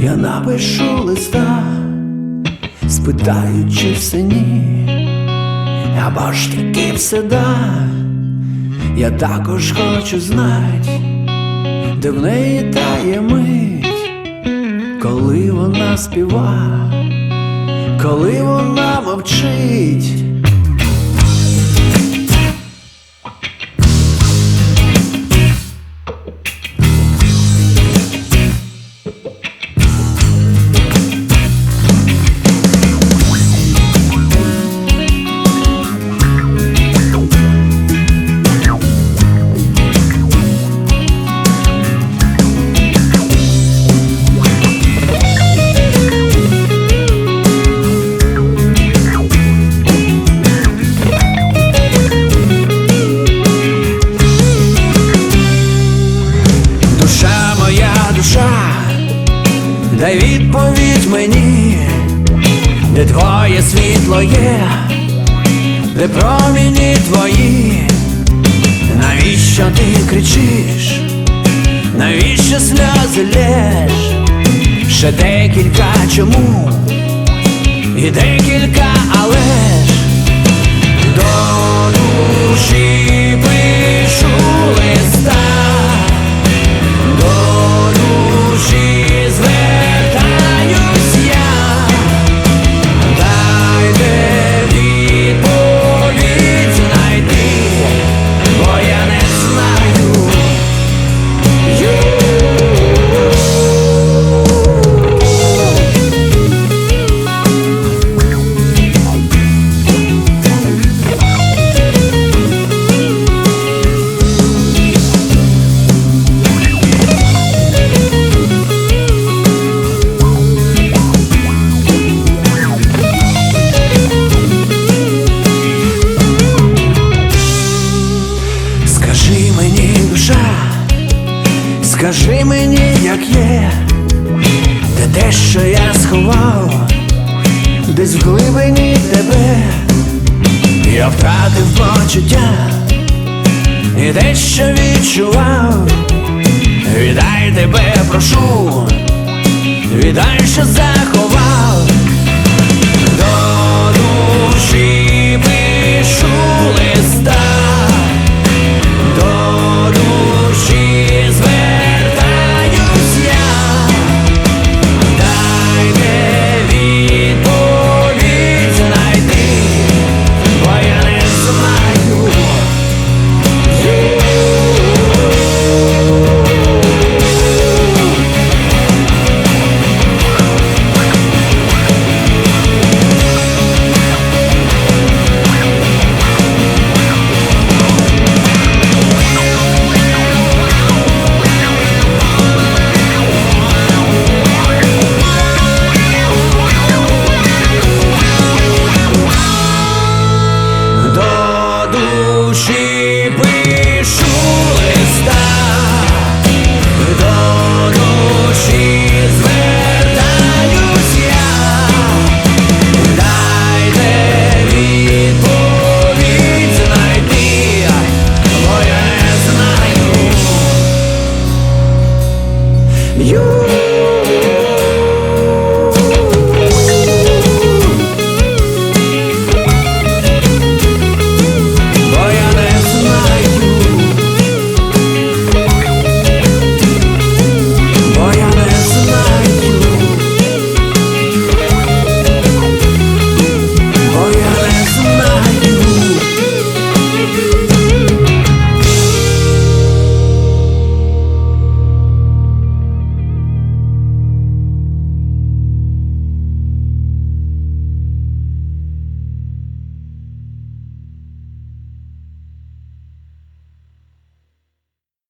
Я напишу листа, спитаю, чи все ні, або ж таки все да. Я також хочу знать, де в неї тає мить, коли вона співа, коли вона мовчить. Дай відповідь мені, де твоє світло є, де проміні твої. Навіщо ти кричиш, навіщо сльози лєш? Ще декілька чому і декілька але ж. До душі пишу листа, до душі звертаюсь я. Дайте відповідь знайти, бо я не знаю. Скажи мені, душа, скажи мені, як є, де те, що я сховав, десь в глибині тебе. Я втратив почуття і те, що відчував. Віддай тебе, прошу, віддай, що заховав.